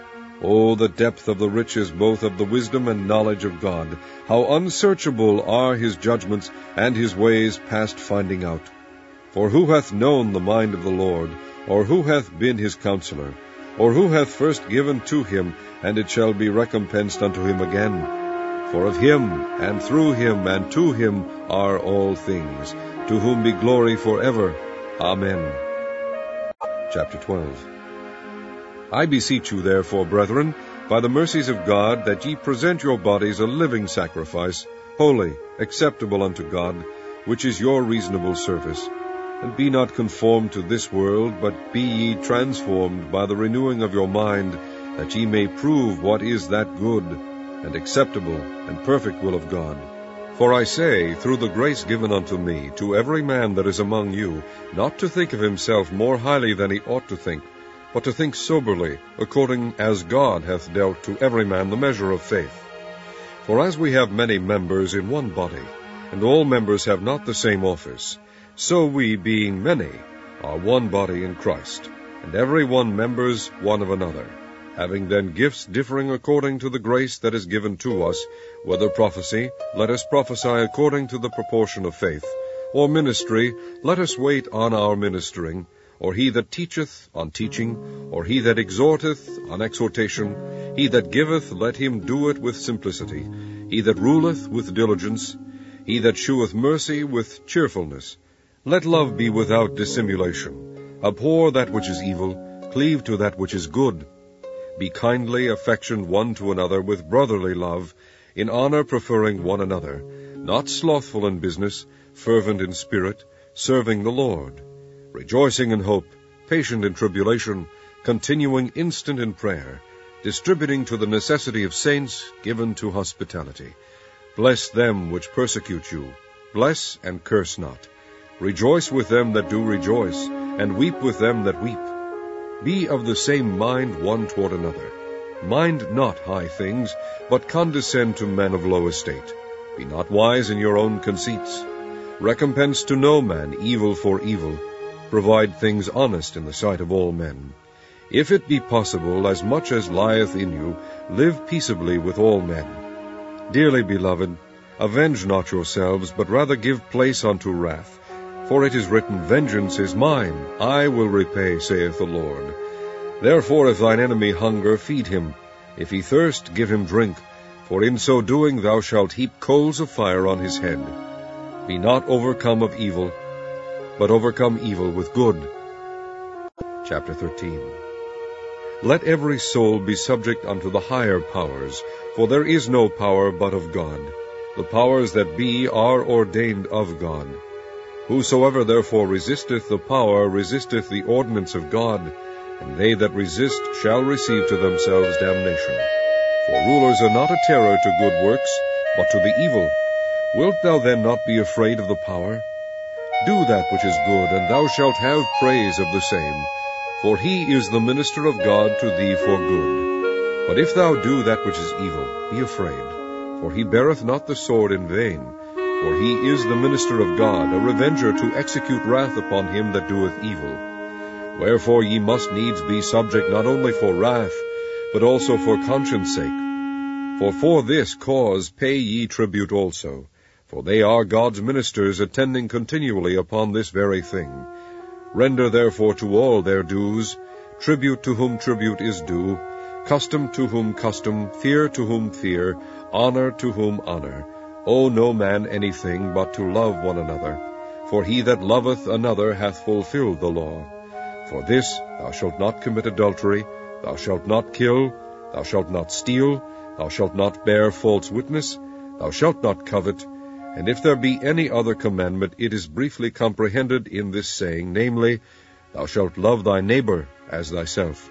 O the depth of the riches both of the wisdom and knowledge of God! How unsearchable are his judgments, and his ways past finding out! For who hath known the mind of the Lord, or who hath been his counselor, or who hath first given to him, and it shall be recompensed unto him again? For of him, and through him, and to him are all things, to whom be glory forever. Amen. Chapter 12. I beseech you therefore, brethren, by the mercies of God, that ye present your bodies a living sacrifice, holy, acceptable unto God, which is your reasonable service. And be not conformed to this world, but be ye transformed by the renewing of your mind, that ye may prove what is that good, and acceptable, and perfect will of God. For I say, through the grace given unto me, to every man that is among you, not to think of himself more highly than he ought to think, but to think soberly, according as God hath dealt to every man the measure of faith. For as we have many members in one body, and all members have not the same office, so we, being many, are one body in Christ, and every one members one of another, having then gifts differing according to the grace that is given to us, whether prophecy, let us prophesy according to the proportion of faith, or ministry, let us wait on our ministering, or he that teacheth, on teaching, or he that exhorteth, on exhortation, he that giveth, let him do it with simplicity, he that ruleth, with diligence, he that sheweth mercy, with cheerfulness. Let love be without dissimulation. Abhor that which is evil, cleave to that which is good. Be kindly affectioned one to another with brotherly love, in honor preferring one another, not slothful in business, fervent in spirit, serving the Lord, rejoicing in hope, patient in tribulation, continuing instant in prayer, distributing to the necessity of saints, given to hospitality. Bless them which persecute you. Bless and curse not. Rejoice with them that do rejoice, and weep with them that weep. Be of the same mind one toward another. Mind not high things, but condescend to men of low estate. Be not wise in your own conceits. Recompense to no man evil for evil. Provide things honest in the sight of all men. If it be possible, as much as lieth in you, live peaceably with all men. Dearly beloved, avenge not yourselves, but rather give place unto wrath. For it is written, Vengeance is mine, I will repay, saith the Lord. Therefore if thine enemy hunger, feed him. If he thirst, give him drink. For in so doing thou shalt heap coals of fire on his head. Be not overcome of evil, but overcome evil with good. Chapter 13. Let every soul be subject unto the higher powers, for there is no power but of God. The powers that be are ordained of God. Whosoever therefore resisteth the power resisteth the ordinance of God, and they that resist shall receive to themselves damnation. For rulers are not a terror to good works, but to the evil. Wilt thou then not be afraid of the power? Do that which is good, and thou shalt have praise of the same, for he is the minister of God to thee for good. But if thou do that which is evil, be afraid, for he beareth not the sword in vain. For he is the minister of God, a revenger to execute wrath upon him that doeth evil. Wherefore ye must needs be subject not only for wrath, but also for conscience sake. For this cause pay ye tribute also, for they are God's ministers, attending continually upon this very thing. Render therefore to all their dues, tribute to whom tribute is due, custom to whom custom, fear to whom fear, honor to whom honor. Owe no man anything but to love one another, for he that loveth another hath fulfilled the law. For this, thou shalt not commit adultery, thou shalt not kill, thou shalt not steal, thou shalt not bear false witness, thou shalt not covet. And if there be any other commandment, it is briefly comprehended in this saying, namely, thou shalt love thy neighbor as thyself.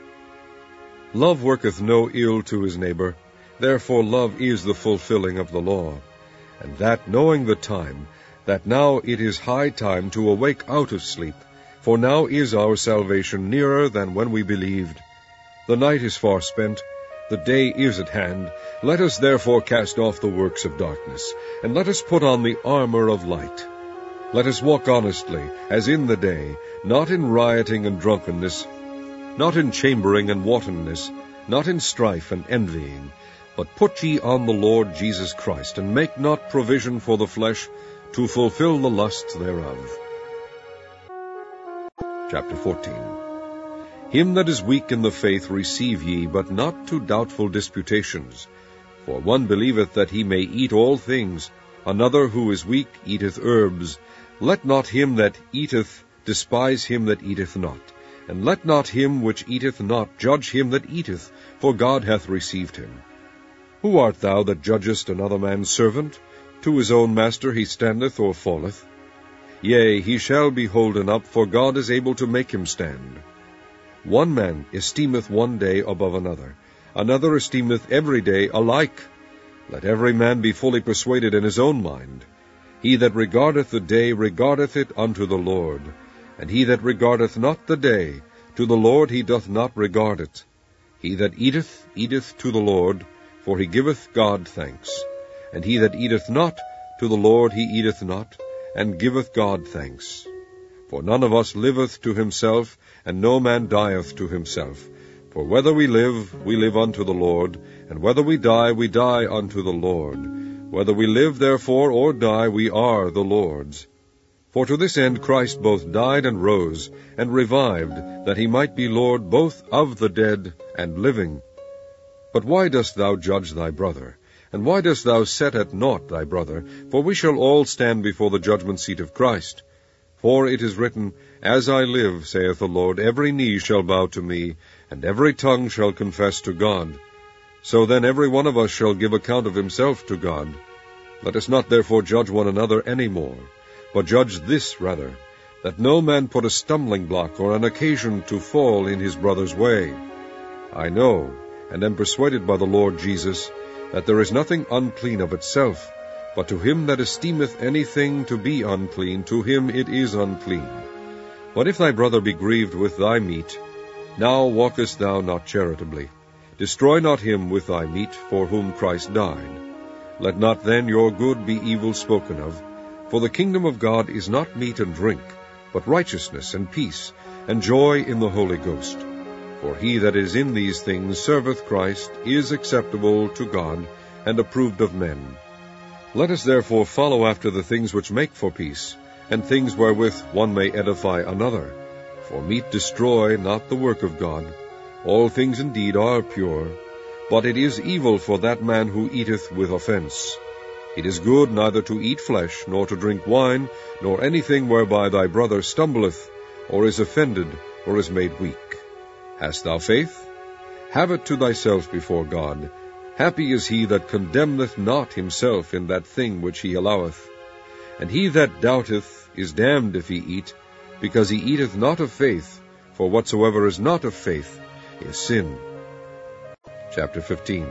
Love worketh no ill to his neighbor, therefore love is the fulfilling of the law. And that, knowing the time, that now it is high time to awake out of sleep, for now is our salvation nearer than when we believed. The night is far spent, the day is at hand. Let us therefore cast off the works of darkness, and let us put on the armor of light. Let us walk honestly, as in the day, not in rioting and drunkenness, not in chambering and wantonness, not in strife and envying, but put ye on the Lord Jesus Christ, and make not provision for the flesh to fulfill the lusts thereof. Chapter 14. Him that is weak in the faith receive ye, but not to doubtful disputations. For one believeth that he may eat all things, another who is weak eateth herbs. Let not him that eateth despise him that eateth not, and let not him which eateth not judge him that eateth, for God hath received him. Who art thou that judgest another man's servant? To his own master he standeth or falleth. Yea, he shall be holden up, for God is able to make him stand. One man esteemeth one day above another, another esteemeth every day alike. Let every man be fully persuaded in his own mind. He that regardeth the day regardeth it unto the Lord, and he that regardeth not the day, to the Lord he doth not regard it. He that eateth, eateth to the Lord, for he giveth God thanks. And he that eateth not, to the Lord he eateth not, and giveth God thanks. For none of us liveth to himself, and no man dieth to himself. For whether we live unto the Lord, and whether we die unto the Lord. Whether we live therefore or die, we are the Lord's. For to this end Christ both died and rose, and revived, that he might be Lord both of the dead and living. But why dost thou judge thy brother? And why dost thou set at naught thy brother? For we shall all stand before the judgment seat of Christ. For it is written, As I live, saith the Lord, every knee shall bow to me, and every tongue shall confess to God. So then every one of us shall give account of himself to God. Let us not therefore judge one another any more, but judge this rather, that no man put a stumbling block or an occasion to fall in his brother's way. I know, and am persuaded by the Lord Jesus, that there is nothing unclean of itself, but to him that esteemeth anything to be unclean, to him it is unclean. But if thy brother be grieved with thy meat, now walkest thou not charitably. Destroy not him with thy meat, for whom Christ died. Let not then your good be evil spoken of, for the kingdom of God is not meat and drink, but righteousness and peace, and joy in the Holy Ghost. For he that is in these things serveth Christ, is acceptable to God, and approved of men. Let us therefore follow after the things which make for peace, and things wherewith one may edify another. For meat destroy not the work of God. All things indeed are pure, but it is evil for that man who eateth with offense. It is good neither to eat flesh, nor to drink wine, nor anything whereby thy brother stumbleth, or is offended, or is made weak. Hast thou faith? Have it to thyself before God. Happy is he that condemneth not himself in that thing which he alloweth. And he that doubteth is damned if he eat, because he eateth not of faith, for whatsoever is not of faith is sin. Chapter 15.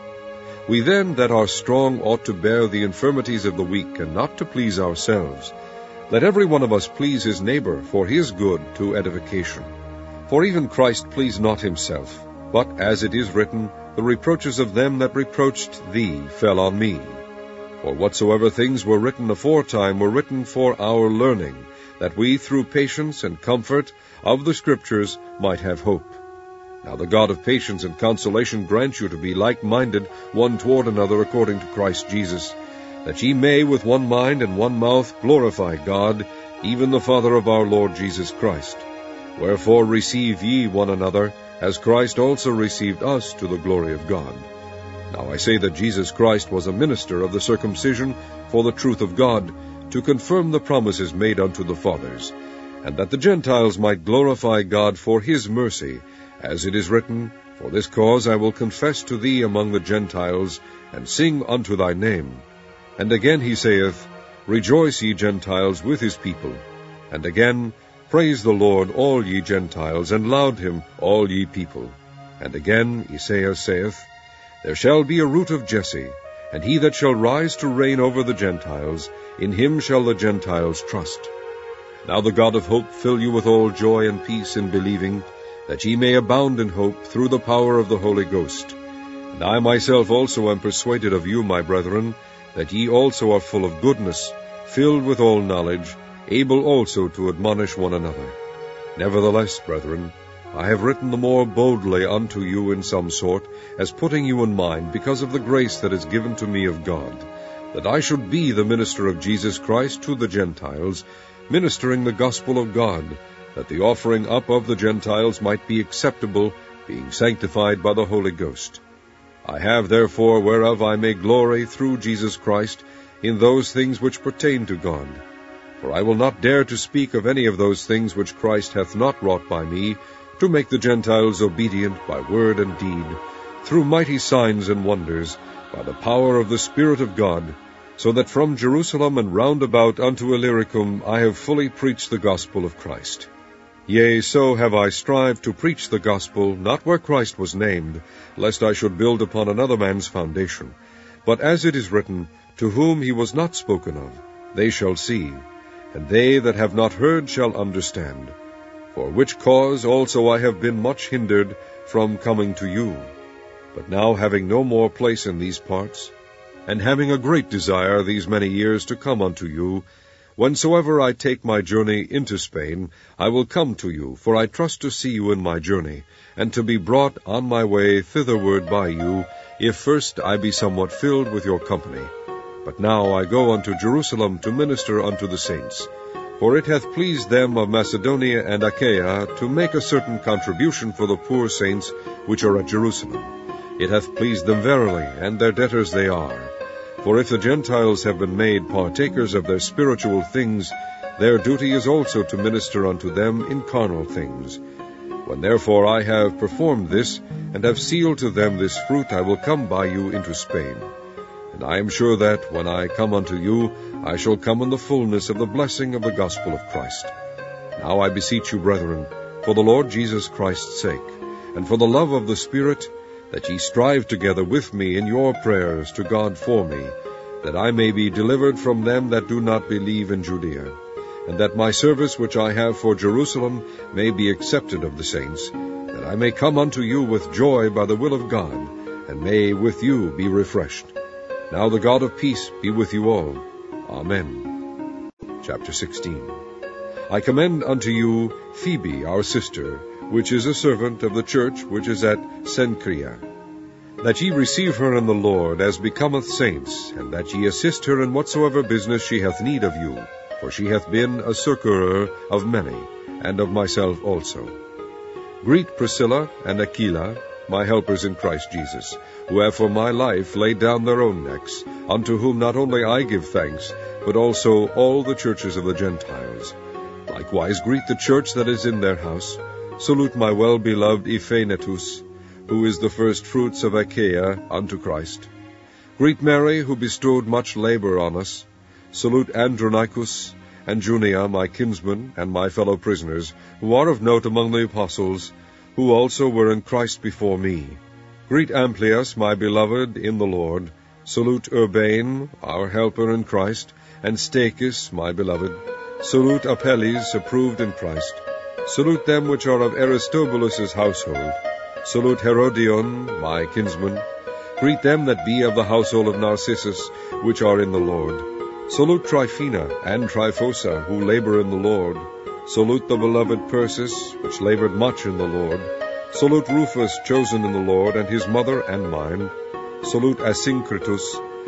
We then that are strong ought to bear the infirmities of the weak, and not to please ourselves. Let every one of us please his neighbor for his good to edification. For even Christ pleased not himself, but, as it is written, the reproaches of them that reproached thee fell on me. For whatsoever things were written aforetime were written for our learning, that we through patience and comfort of the Scriptures might have hope. Now the God of patience and consolation grant you to be like-minded one toward another according to Christ Jesus, that ye may with one mind and one mouth glorify God, even the Father of our Lord Jesus Christ. Wherefore receive ye one another, as Christ also received us to the glory of God. Now I say that Jesus Christ was a minister of the circumcision for the truth of God, to confirm the promises made unto the fathers, and that the Gentiles might glorify God for his mercy, as it is written, For this cause I will confess to thee among the Gentiles, and sing unto thy name. And again he saith, Rejoice, ye Gentiles, with his people. And again, Praise the Lord, all ye Gentiles, and laud him, all ye people. And again Esaias saith, There shall be a root of Jesse, and he that shall rise to reign over the Gentiles, in him shall the Gentiles trust. Now the God of hope fill you with all joy and peace in believing, that ye may abound in hope through the power of the Holy Ghost. And I myself also am persuaded of you, my brethren, that ye also are full of goodness, filled with all knowledge, able also to admonish one another. Nevertheless, brethren, I have written the more boldly unto you in some sort, as putting you in mind, because of the grace that is given to me of God, that I should be the minister of Jesus Christ to the Gentiles, ministering the gospel of God, that the offering up of the Gentiles might be acceptable, being sanctified by the Holy Ghost. I have therefore whereof I may glory through Jesus Christ in those things which pertain to God. For I will not dare to speak of any of those things which Christ hath not wrought by me, to make the Gentiles obedient by word and deed, through mighty signs and wonders, by the power of the Spirit of God, so that from Jerusalem and round about unto Illyricum I have fully preached the gospel of Christ. Yea, so have I strived to preach the gospel, not where Christ was named, lest I should build upon another man's foundation. But as it is written, to whom he was not spoken of, they shall see, and they that have not heard shall understand. For which cause also I have been much hindered from coming to you. But now having no more place in these parts, and having a great desire these many years to come unto you, whensoever I take my journey into Spain, I will come to you, for I trust to see you in my journey, and to be brought on my way thitherward by you, if first I be somewhat filled with your company. But now I go unto Jerusalem to minister unto the saints. For it hath pleased them of Macedonia and Achaia to make a certain contribution for the poor saints which are at Jerusalem. It hath pleased them verily, and their debtors they are. For if the Gentiles have been made partakers of their spiritual things, their duty is also to minister unto them in carnal things. When therefore I have performed this, and have sealed to them this fruit, I will come by you into Spain. And I am sure that, when I come unto you, I shall come in the fullness of the blessing of the gospel of Christ. Now I beseech you, brethren, for the Lord Jesus Christ's sake, and for the love of the Spirit, that ye strive together with me in your prayers to God for me, that I may be delivered from them that do not believe in Judea, and that my service which I have for Jerusalem may be accepted of the saints, that I may come unto you with joy by the will of God, and may with you be refreshed. Now the God of peace be with you all. Amen. Chapter 16. I commend unto you Phoebe, our sister, which is a servant of the church which is at Cenchrea, that ye receive her in the Lord as becometh saints, and that ye assist her in whatsoever business she hath need of you, for she hath been a succourer of many, and of myself also. Greet Priscilla and Aquila, my helpers in Christ Jesus, who have for my life laid down their own necks, unto whom not only I give thanks, but also all the churches of the Gentiles. Likewise greet the church that is in their house. Salute my well-beloved Ephanetus, who is the first fruits of Achaia unto Christ. Greet Mary, who bestowed much labor on us. Salute Andronicus and Junia, my kinsmen and my fellow prisoners, who are of note among the apostles, who also were in Christ before me. Greet Amplias, my beloved in the Lord. Salute Urbane, our helper in Christ, and Stachys, my beloved. Salute Apelles, approved in Christ. Salute them which are of Aristobulus' household. Salute Herodion, my kinsman. Greet them that be of the household of Narcissus, which are in the Lord. Salute Tryphena and Tryphosa, who labor in the Lord. Salute the beloved Persis, which labored much in the Lord. Salute Rufus, chosen in the Lord, and his mother and mine. Salute Asyncritus,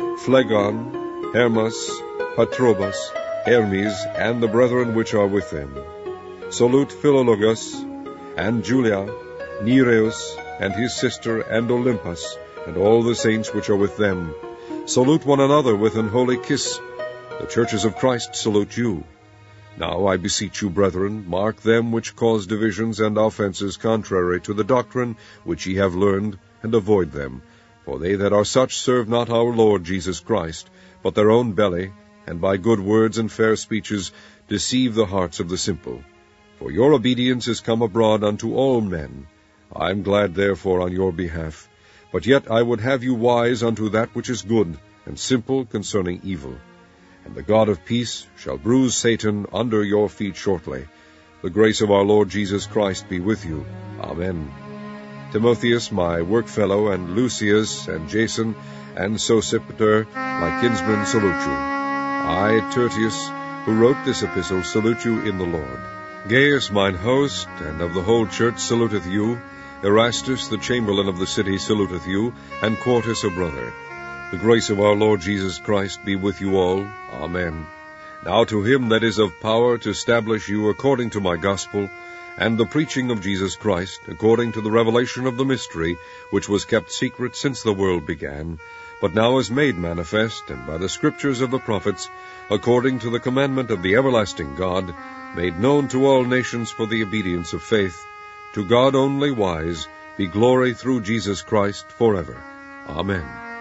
Phlegon, Hermas, Patrobas, Hermes, and the brethren which are with them. Salute Philologus, and Julia, Nereus, and his sister, and Olympus, and all the saints which are with them. Salute one another with an holy kiss. The churches of Christ salute you. Now I beseech you, brethren, mark them which cause divisions and offenses contrary to the doctrine which ye have learned, and avoid them. For they that are such serve not our Lord Jesus Christ, but their own belly, and by good words and fair speeches deceive the hearts of the simple. For your obedience is come abroad unto all men. I am glad therefore on your behalf. But yet I would have you wise unto that which is good, and simple concerning evil. And the God of peace shall bruise Satan under your feet shortly. The grace of our Lord Jesus Christ be with you. Amen. Timotheus, my workfellow, and Lucius, and Jason, and Sosipater, my kinsmen, salute you. I, Tertius, who wrote this epistle, salute you in the Lord. Gaius, mine host, and of the whole church, saluteth you. Erastus, the chamberlain of the city, saluteth you, and Quartus, a brother. The grace of our Lord Jesus Christ be with you all. Amen. Now to him that is of power to establish you according to my gospel, and the preaching of Jesus Christ, according to the revelation of the mystery, which was kept secret since the world began, but now is made manifest, and by the scriptures of the prophets, according to the commandment of the everlasting God, made known to all nations for the obedience of faith, to God only wise, be glory through Jesus Christ forever. Amen.